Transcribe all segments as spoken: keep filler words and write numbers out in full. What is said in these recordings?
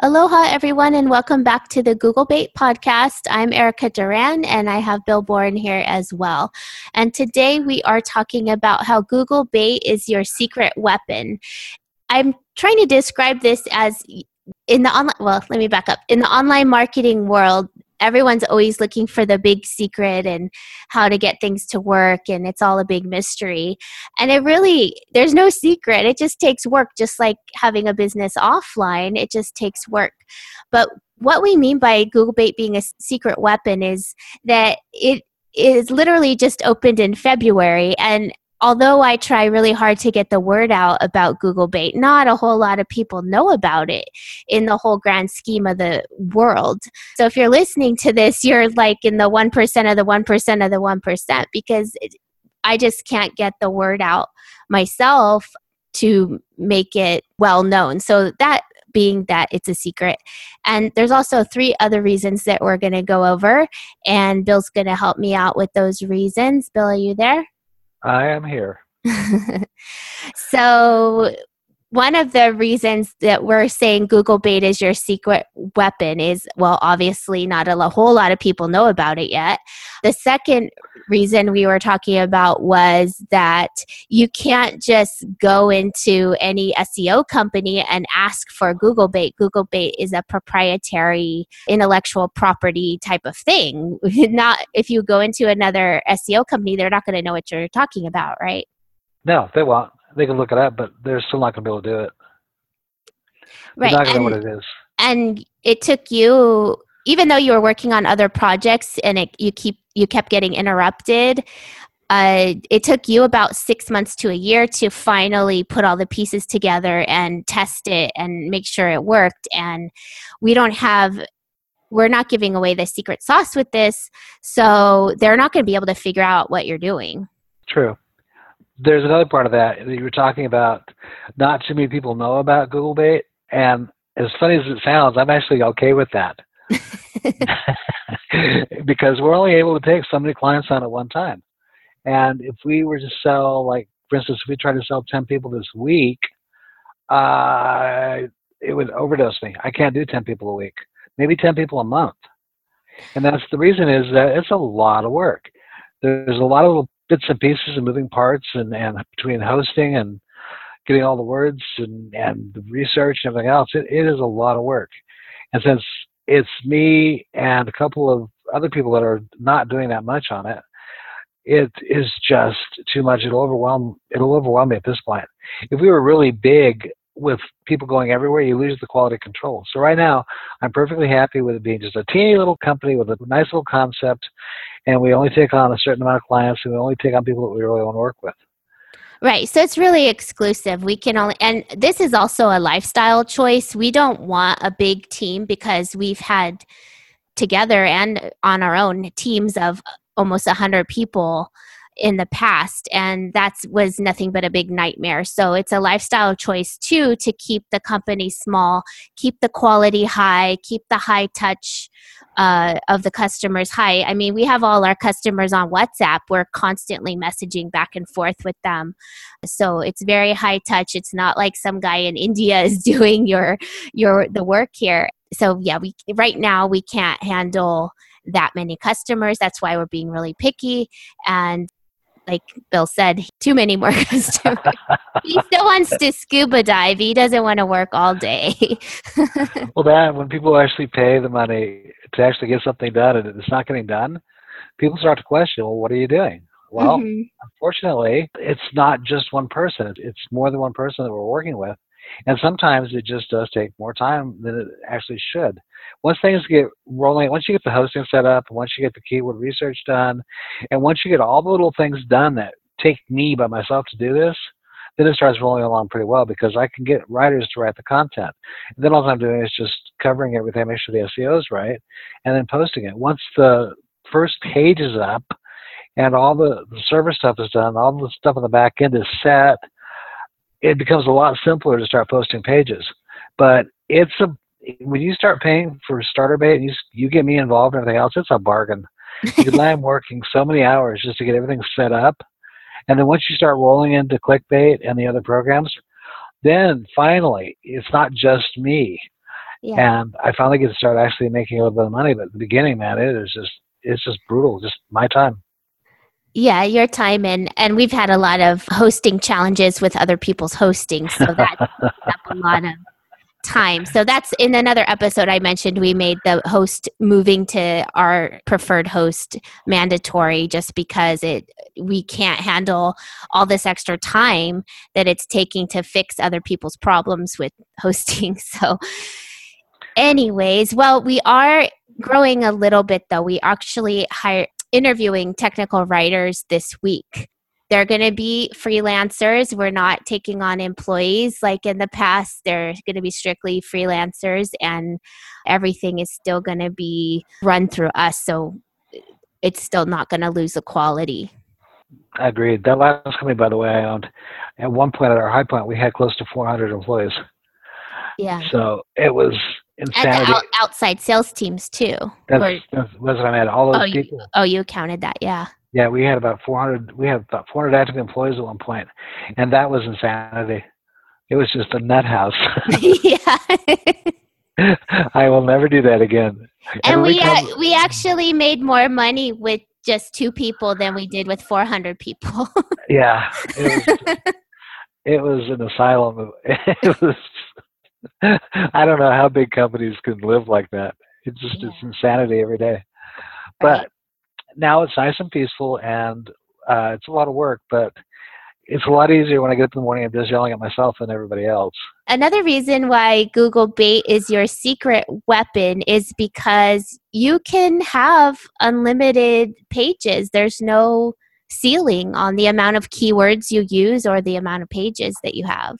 Aloha, everyone, and welcome back to the Google Bait podcast. I'm Erica Duran, and I have Bill Bourne here as well. And today we are talking about how Google Bait is your secret weapon. I'm trying to describe this as in the online, well, let me back up. In the online marketing world, everyone's always looking for the big secret and how to get things to work, and it's all a big mystery. And it really, there's no secret. It just takes work, just like having a business offline. It just takes work. But what we mean by Google Bait being a secret weapon is that it is literally just opened in February, and although I try really hard to get the word out about Google Bait, not a whole lot of people know about it in the whole grand scheme of the world. So if you're listening to this, you're like in the one percent of the one percent of the one percent, because it, I just can't get the word out myself to make it well known. So that being that it's a secret. And there's also three other reasons that we're going to go over, and Bill's going to help me out with those reasons. Bill, are you there? I am here. So one of the reasons that we're saying Google Bait is your secret weapon is, well, obviously not a whole lot of people know about it yet. The second reason we were talking about was that you can't just go into any S E O company and ask for Google Bait. Google Bait is a proprietary intellectual property type of thing. Not if you go into another S E O company, they're not going to know what you're talking about, right? No, they won't. They can look it up, but they're still not going to be able to do it. They're Right. not going to and, know what it is. And it took you, even though you were working on other projects and it, you keep you kept getting interrupted, uh, it took you about six months to a year to finally put all the pieces together and test it and make sure it worked. And we don't have, we're not giving away the secret sauce with this, so they're not going to be able to figure out what you're doing. True. There's another part of that that you were talking about. Not too many people know about Google Bait, and as funny as it sounds, I'm actually okay with that. Because we're only able to take so many clients on at one time. And if we were to sell, like, for instance, if we tried to sell ten people this week, uh, it would overdose me. I can't do ten people a week, maybe ten people a month. And that's the reason is that it's a lot of work. There's a lot of little bits and pieces and moving parts, and, and between hosting and getting all the words and, and the research and everything else, it, it is a lot of work. And since it's me and a couple of other people that are not doing that much on it, it is just too much. It'll overwhelm, it'll overwhelm me at this point. If we were really big with people going everywhere, you lose the quality control. So right now, I'm perfectly happy with it being just a teeny little company with a nice little concept, and we only take on a certain amount of clients, and we only take on people that we really want to work with. Right. So it's really exclusive. We can only, and this is also a lifestyle choice. We don't want a big team because we've had together and on our own teams of almost one hundred people in the past, and that was nothing but a big nightmare. So it's a lifestyle choice too, to keep the company small, keep the quality high, keep the high touch uh, of the customers high. I mean, we have all our customers on WhatsApp. We're constantly messaging back and forth with them. So it's very high touch. It's not like some guy in India is doing your your the work here. So yeah, we right now we can't handle that many customers. That's why we're being really picky. And like Bill said, too many more customers. He still wants to scuba dive. He doesn't want to work all day. Well, that when people actually pay the money to actually get something done and it's not getting done, people start to question, well, what are you doing? Well, mm-hmm. Unfortunately, it's not just one person. It's more than one person that we're working with. And sometimes it just does take more time than it actually should. Once things get rolling, once you get the hosting set up, once you get the keyword research done, and once you get all the little things done that take me by myself to do this, then it starts rolling along pretty well because I can get writers to write the content. And then all I'm doing is just covering everything, make sure the S E O is right, and then posting it. Once the first page is up and all the, the server stuff is done, all the stuff on the back end is set, it becomes a lot simpler to start posting pages. But it's a when you start paying for starter bait and you you get me involved and everything else, it's a bargain. Because I'm working so many hours just to get everything set up. And then once you start rolling into ClickBait and the other programs, then finally it's not just me. Yeah. And I finally get to start actually making a little bit of money. But at the beginning, man, it is just, it's just brutal. Just my time. Yeah, your time. And, and we've had a lot of hosting challenges with other people's hosting. So that takes up a lot of time. So that's in another episode I mentioned, we made the host moving to our preferred host mandatory just because it we can't handle all this extra time that it's taking to fix other people's problems with hosting. So anyways, well, we are growing a little bit though. We actually hire interviewing technical writers this week. They're going to be freelancers. We're not taking on employees like in the past. They're going to be strictly freelancers, and everything is still going to be run through us. So it's still not going to lose the quality. I agreed. That last company, by the way, I owned, at one point at our high point, we had close to four hundred employees. Yeah. So it was insanity. And the out- outside sales teams too. That's, Or, that's what I meant. All those oh, people. You, oh, you counted that. Yeah. Yeah, we had about four hundred. We had about four hundred active employees at one point, and that was insanity. It was just a nut house. Yeah. I will never do that again. And, and we we, come, uh, we actually made more money with just two people than we did with four hundred people. Yeah, it was, it was an asylum. It was. I don't know how big companies can live like that. It's just yeah. It's insanity every day. But. Right. Now it's nice and peaceful, and uh, it's a lot of work, but it's a lot easier when I get up in the morning and I'm just yelling at myself than everybody else. Another reason why Google Bait is your secret weapon is because you can have unlimited pages. There's no ceiling on the amount of keywords you use or the amount of pages that you have.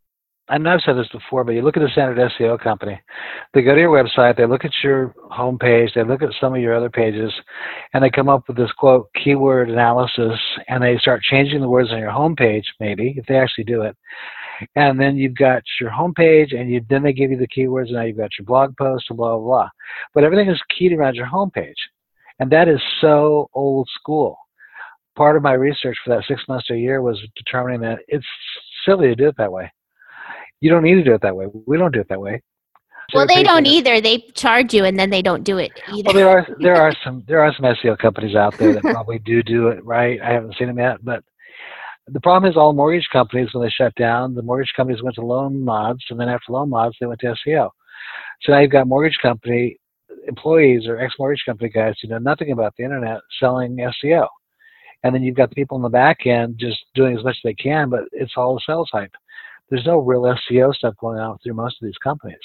I know I've said this before, but you look at a standard S E O company. They go to your website, they look at your homepage, they look at some of your other pages, and they come up with this, quote, keyword analysis, and they start changing the words on your homepage, maybe, if they actually do it. And then you've got your homepage, and you, then they give you the keywords, and now you've got your blog post, and blah, blah, blah. But everything is keyed around your homepage, and that is so old school. Part of my research for that six months to a year was determining that it's silly to do it that way. You don't need to do it that way. We don't do it that way. Well, they don't either. They charge you, and then they don't do it either. Well, there are there are some there are some S E O companies out there that probably do do it right. I haven't seen them yet, but the problem is all mortgage companies, when they shut down, the mortgage companies went to loan mods, and then after loan mods, they went to S E O. So now you've got mortgage company employees or ex-mortgage company guys who know nothing about the internet selling S E O, and then you've got the people in the back end just doing as much as they can, but it's all sales hype. There's no real S E O stuff going on through most of these companies.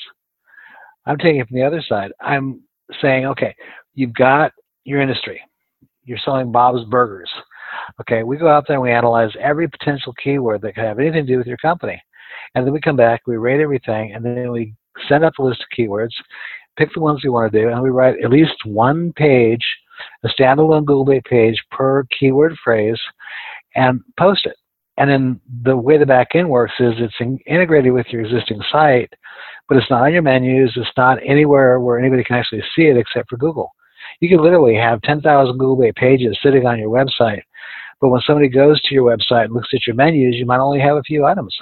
I'm taking it from the other side. I'm saying, okay, you've got your industry. You're selling Bob's Burgers. Okay, we go out there and we analyze every potential keyword that could have anything to do with your company. And then we come back, we rate everything, and then we send out the list of keywords, pick the ones we want to do, and we write at least one page, a standalone Google Bait page per keyword phrase, and post it. And then the way the back end works is it's in, integrated with your existing site, but it's not on your menus. It's not anywhere where anybody can actually see it except for Google. You can literally have ten thousand Google Bait pages sitting on your website, but when somebody goes to your website and looks at your menus, you might only have a few items.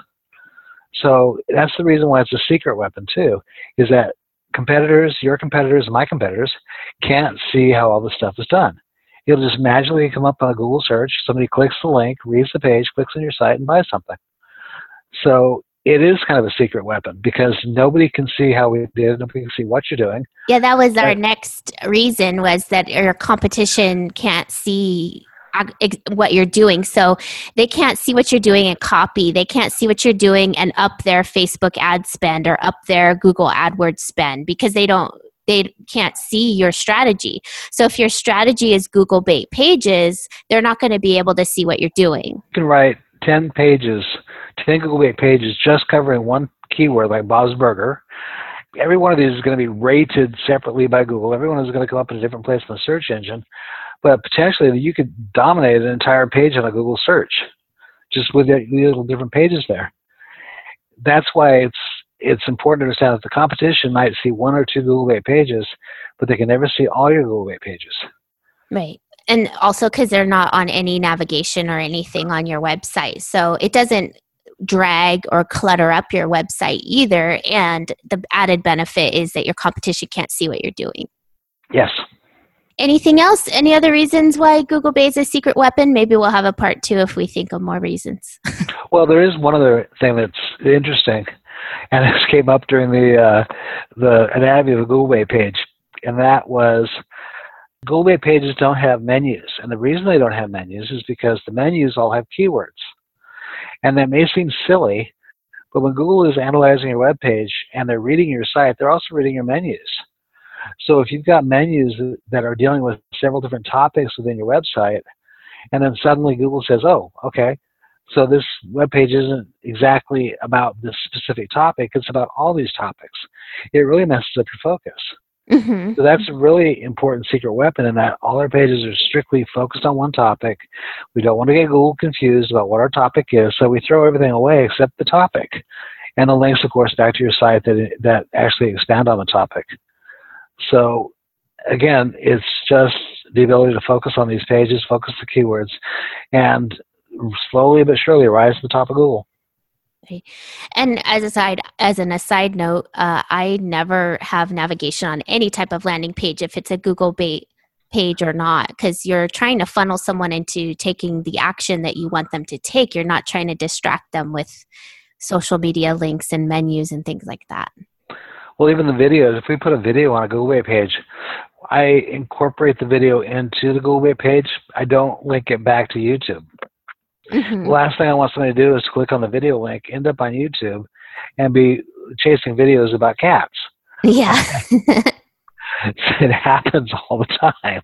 So that's the reason why it's a secret weapon too, is that competitors, your competitors, and my competitors can't see how all this stuff is done. It'll just magically come up on a Google search. Somebody clicks the link, reads the page, clicks on your site, and buys something. So it is kind of a secret weapon because nobody can see how we did. Nobody can see what you're doing. Yeah, that was our next reason, was that your competition can't see what you're doing. So they can't see what you're doing in copy. They can't see what you're doing and up their Facebook ad spend or up their Google AdWords spend because they don't they can't see your strategy. So if your strategy is Google Bait pages, they're not going to be able to see what you're doing. You can write ten pages, ten Google Bait pages just covering one keyword like Bob's Burger. Every one of these is going to be rated separately by Google. Every one is going to come up in a different place in the search engine. But potentially you could dominate an entire page on a Google search just with the little different pages there. That's why it's it's important to understand that the competition might see one or two Google Bait pages, but they can never see all your Google Bait pages. Right. And also because they're not on any navigation or anything on your website. So it doesn't, drag or clutter up your website either. And the added benefit is that your competition can't see what you're doing. Yes. Anything else? Any other reasons why Google Bay is a secret weapon? Maybe we'll have a part two if we think of more reasons. Well, there is one other thing that's interesting, and this came up during the uh, the anatomy of the Google Bay page, and that was Google Bay pages don't have menus. And the reason they don't have menus is because the menus all have keywords. And that may seem silly, but when Google is analyzing your web page and they're reading your site, they're also reading your menus. So if you've got menus that are dealing with several different topics within your website, and then suddenly Google says, oh, okay, so this web page isn't exactly about this specific topic, it's about all these topics. It really messes up your focus. Mm-hmm. So that's a really important secret weapon in that all our pages are strictly focused on one topic. We don't want to get Google confused about what our topic is, so we throw everything away except the topic. And the links, of course, back to your site that, that actually expand on the topic. So, again, it's just the ability to focus on these pages, focus the keywords, and slowly but surely rise to the top of Google. And as a side, as an aside note, uh, I never have navigation on any type of landing page if it's a Google Bait page or not, because you're trying to funnel someone into taking the action that you want them to take. You're not trying to distract them with social media links and menus and things like that. Well, even the videos, if we put a video on a Google Bait page, I incorporate the video into the Google Bait page. I don't link it back to YouTube. Mm-hmm. The last thing I want somebody to do is click on the video link, end up on YouTube, and be chasing videos about cats. Yeah. It happens all the time.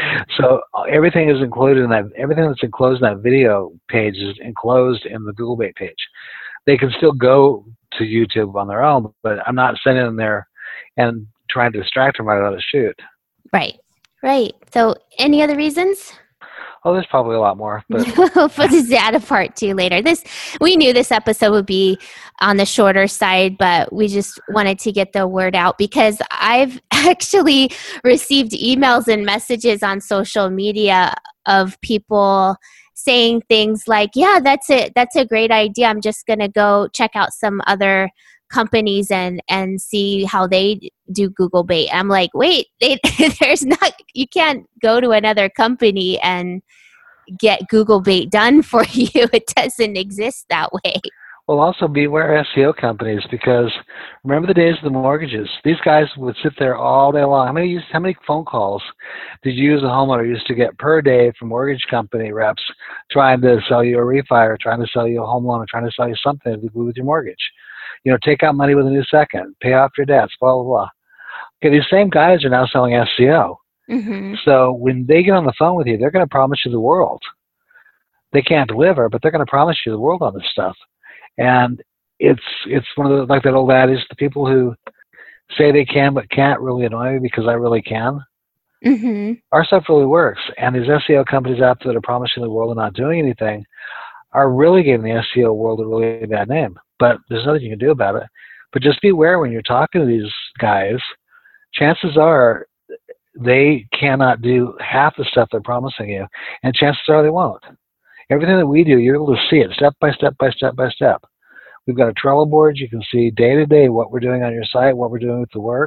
So everything is included in that. Everything that's enclosed in that video page is enclosed in the Google Bait page. They can still go to YouTube on their own, but I'm not sending them there and trying to distract them right out of the chute. Right. Right. So any other reasons? Oh, there's probably a lot more. But we'll put this out of part two later. This we knew this episode would be on the shorter side, but we just wanted to get the word out because I've actually received emails and messages on social media of people saying things like, yeah, that's it. That's a great idea. I'm just going to go check out some other companies and, and see how they do Google Bait. I'm like, wait, they, there's not, you can't go to another company and get Google Bait done for you. It doesn't exist that way. Well, also beware S E O companies, because remember the days of the mortgages. These guys would sit there all day long. How many how many phone calls did you as a homeowner used to get per day from mortgage company reps trying to sell you a refi or trying to sell you a home loan or trying to sell you something to do with your mortgage? You know, take out money with a new second, pay off your debts, blah, blah, blah. Okay, these same guys are now selling S E O. Mm-hmm. So when they get on the phone with you, they're going to promise you the world. They can't deliver, but they're going to promise you the world on this stuff. And it's it's one of the, like that old adage, the people who say they can but can't really annoy me because I really can. Mm-hmm. Our stuff really works. And these S E O companies out there that are promising the world and not doing anything are really giving the S E O world a really bad name. But there's nothing you can do about it. But just be aware when you're talking to these guys, chances are they cannot do half the stuff they're promising you. And chances are they won't. Everything that we do, you're able to see it step by step by step by step. We've got a Trello board. You can see day to day what we're doing on your site, what we're doing with the work,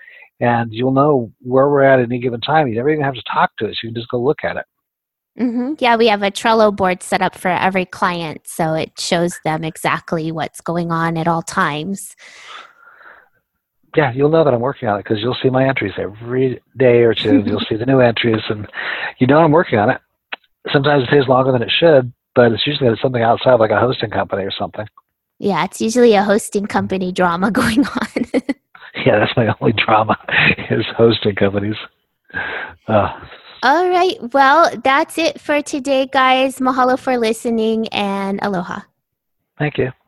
and you'll know where we're at at any given time. You never even have to talk to us. You can just go look at it. Mm-hmm. Yeah, we have a Trello board set up for every client, so it shows them exactly what's going on at all times. Yeah, you'll know that I'm working on it because you'll see my entries every day or two. You'll see the new entries, and you know I'm working on it. Sometimes it takes longer than it should, but it's usually something outside, like a hosting company or something. Yeah, it's usually a hosting company drama going on. Yeah, that's my only drama is hosting companies. Uh. All right. Well, that's it for today, guys. Mahalo for listening, and aloha. Thank you.